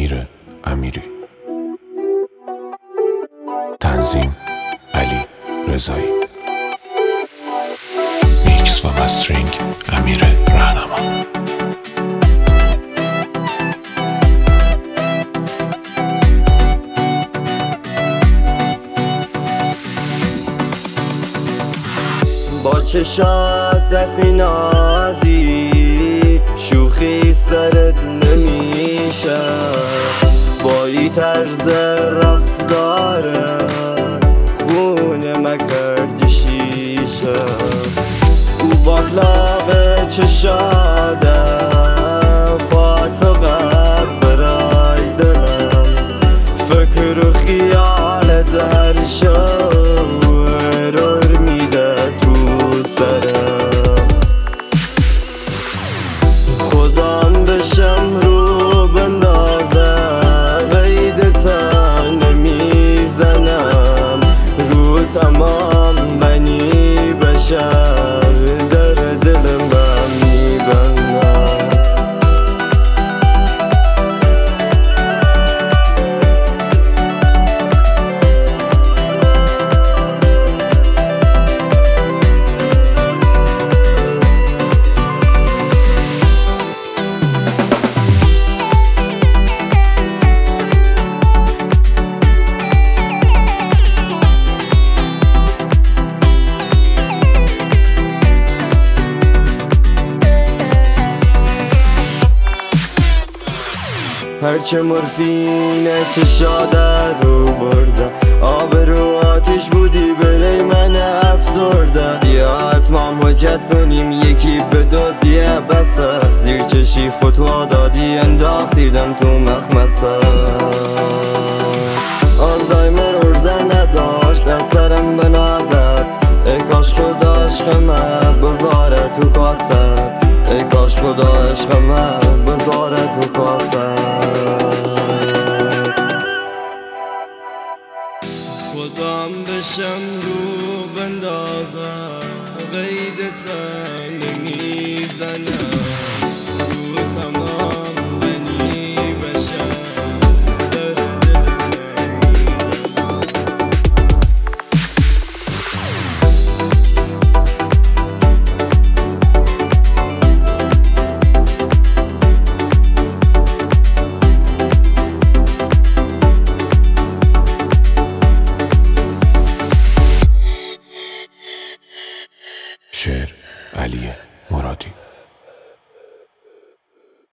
امیر امیری. تنظیم علی رضایی. میکس و مسترینگ امیر رهنما. با چشات دست می نازی، شوخی سرت نمیشه با ای طرز رفتاره، خونه مکردی شیشه. او باطلاق چشاده پات قب برای دلم، فکر و خیال در شور میده تو سرم. خودم بشم رو بندازه غیدتا نمیزنم، رو تمام بنی بشر در دلم میبندم. هرچه مورفینه چشاده رو برده، آب رو آتش بودی برای من افسرده. یا حتما حجت کنیم یکی به دادیه بسه، زیر چشی فتوا دادی انداختیدم تو مخمسه. آزایمر ارزه نداشت از سرم بنازد، ای کاش خدا عشقمه بذاره تو کاسه، ای کاش خدا عشقمه بذاره